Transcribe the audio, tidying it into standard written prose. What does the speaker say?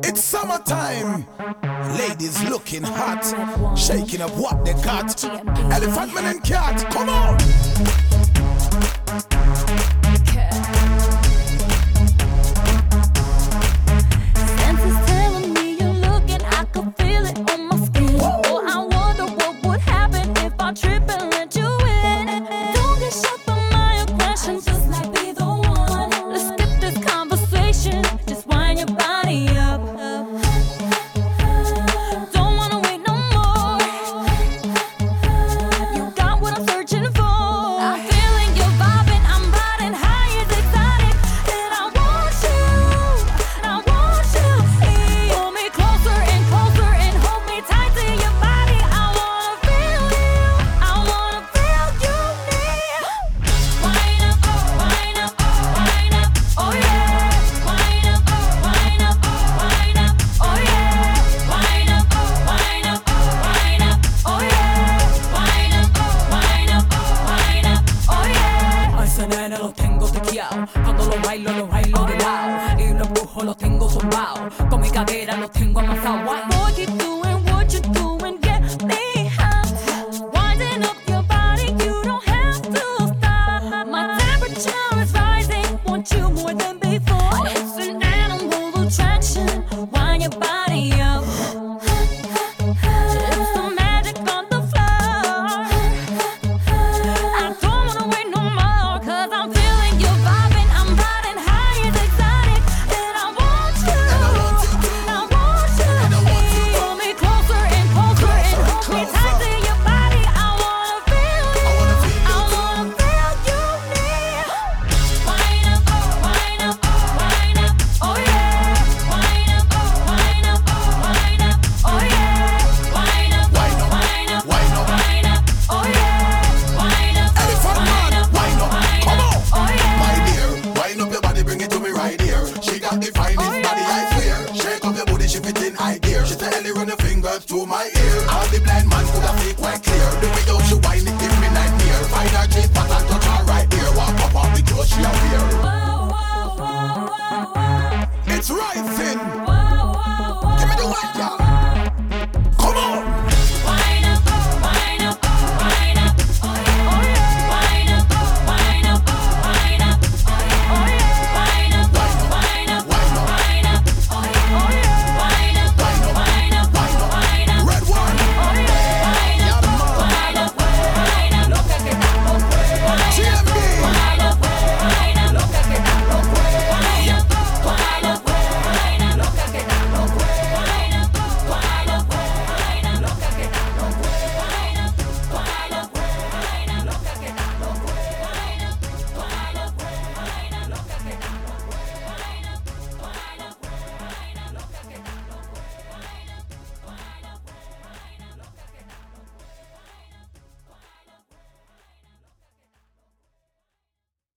It's summertime. Ladies looking hot, shaking up what they got. Elephant man and cat, come on. Senses telling me you're looking, I can feel it on my skin. Oh, I wonder what would happen if I trip and let you in. Don't get shocked by my aggression, just like be the one. Let's skip this conversation, just wind your body up. Don't wanna wait no more. You got what I'm searching for. I'm feeling you vibing, I'm riding high, it's exotic, and I want you. I want you. Pull me closer and closer and hold me tight to your body. I wanna feel you. I wanna feel you near. Wind up, wind up, wind up, oh yeah. Wind up, wind up, wind up, oh yeah. Wind up, wind up, wind up, oh yeah. Wind up, wind up, wind up, oh yeah. A ese nene lo tengo tequeado. Cuando lo bailo de lado. Y los brujos los tengo zumbados. Con mi cadera los tengo amasados. Boy, keep doing what you're doing, get me hot. Winding up your body, you don't have to stop. My temperature is rising, want you more than before. It's an animal attraction, wind your body up. It's the magic on the floor. I don't wanna wait no more, 'cause I'm feeling you vibing, I'm riding high, it's exotic, and I want you. I want you. Pull me closer and closer and hold me tight to your body. I wanna feel you. I wanna feel you near. Wind up, wind up, wind up, oh yeah. Wind up, wind up, wind up, oh yeah. Wind up, wind up, wind up, wind up, oh yeah. Wind up, Elephant man, wind up, come on. oh yeah. My dear, wind up your body, bring it to me right here. She got the finest body, I swear. Shake up your booty, shift it in high gear. She said, Ellie, run your fingers through my ear. All the blind man could have feel quite clear. The way how she wind it, give me nightmare. Find her cheek, pat and touch her right here. Walk up off the clothes she a wear. Whoa, whoa, whoa, whoa, whoa. It's rising. Whoa, whoa, whoa. Give me the white girl.